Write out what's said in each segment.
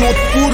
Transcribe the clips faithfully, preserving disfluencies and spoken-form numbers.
जोधपुर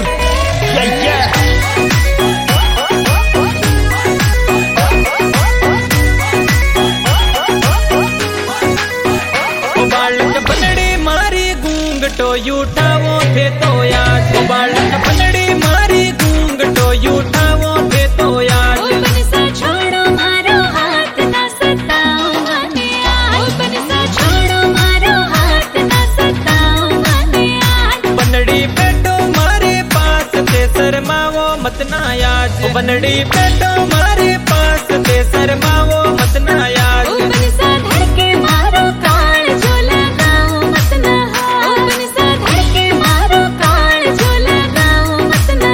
बालक पनड़ी मारी घूंघटो उठावो थे तो याद। बालक पनड़ी मारी घूंघटो उठावो थे तो याद। छोड़ो मारो हाथ ना सताओ माने आज। छोड़ो मारो हाथ ना सताओ माने आज। पनड़ी बैठो मारे पास ते शर्मावो मत ना याद। पनड़ी बैठो मारे पास ते शर्मावो मत ना याद। धड़के मारो काल जो लगाओ मत ना हाथ। धड़के मारो काल जो लगाओ मत ना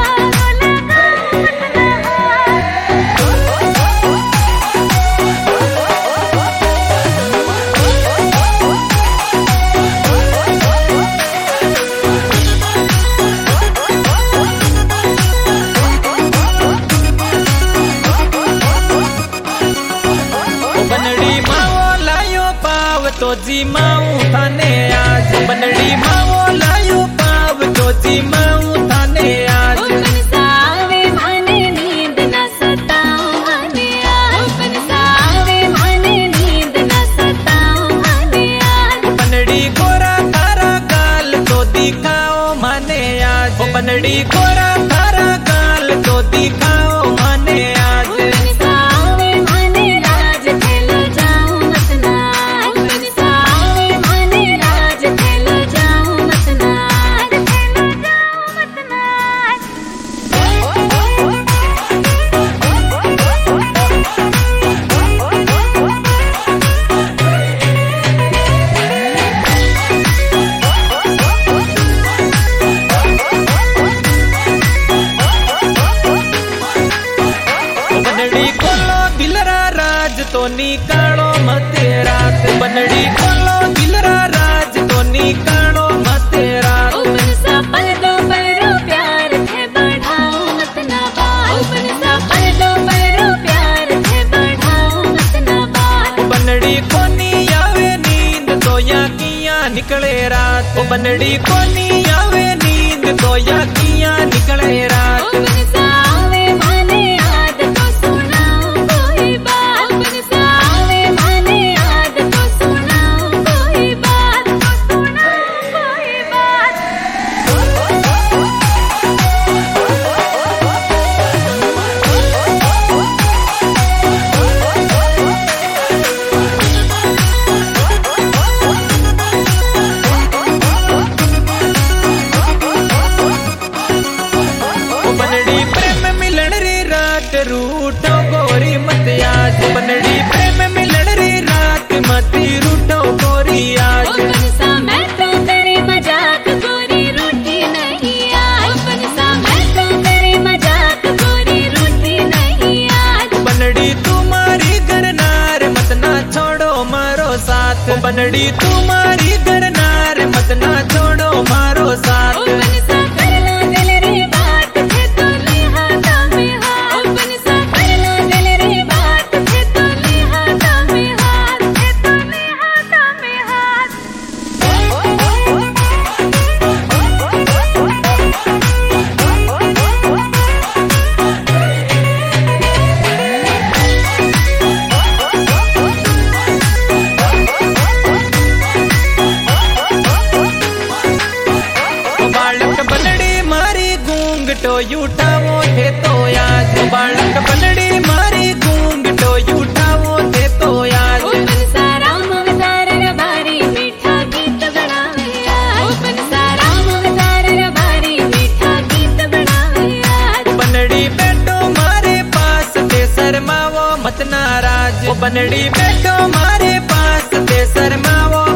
बनड़ी मावो लायो पाव तो जी माऊ थाने आज। बनड़ी मावो लायो पाव तो जी माऊ थाने आज। सावे माने नींद न सताओ माने आज। सावे माने नींद न सताओ माने आज। बनड़ी गोरा थारा गाल तो दिखाओ माने आज। बनड़ी गोरा थारा गाल तो दिखाओ माने आज। सावे माने राज खेलो जाओ मत नाच। सावे माने राज खेलो जाओ मत नाच। खेलो जाओ मत नाच। बनड़ी खोलो दिलरा राज तो निकालो मत रात। बनड़ी खोलो दिलरा राज तो निकालो मत रात। ऊपर सा पल दो परो प्यार थे बढ़ाओ मत ना बात। ऊपर सा पल दो परो प्यार थे बढ़ाओ मत ना बात। बनड़ी कोनी आवे नींद तो या किया निकले रात। बनड़ी कोनी आवे नींद तो या किया निकले रात। ऊपर सा आवे माने याद तो सुनाओ कोई बात। ऊपर सा आवे माने याद तो सुनाओ कोई बात। तो सुनाओ कोई बात। बनड़ी प्रेम मिलन री रात रूठो गोरी मत आज। बनड़ी प्रेम मिलन री रात मत रूठो गोरी आज। ऊपर सा मैं तो तेरे मजाक गोरी रूठी नहीं आज। ऊपर सा मैं तो तेरे मजाक गोरी रूठी नहीं आज। बनड़ी तुम्हारी गरनार मत ना छोड़ो मारो साथ। बनड़ी तुम्हारी गरनार मत ना छोड़ो मारो साथ। ऊपर सा कर लो दिल री बात थे तो लिहाजा में हाथ। ऊपर सा कर लो दिल री बात थे तो लिहाजा में हाथ। थे तो लिहाजा में हाथ। बालक बनड़ी मारी घूंघटो उठावो थे तो याद। बालक बनड़ी मारी घूंघटो उठावो थे तो याद। ऊपर सा राम अवतार रबारी मीठा गीत बनावे आज। ऊपर सा राम अवतार रबारी मीठा गीत बनावे आज। बनड़ी बैठो मारे पास ते शर्मावो मत नाराज। बनड़ी बैठो मारे पास ते शर्मावो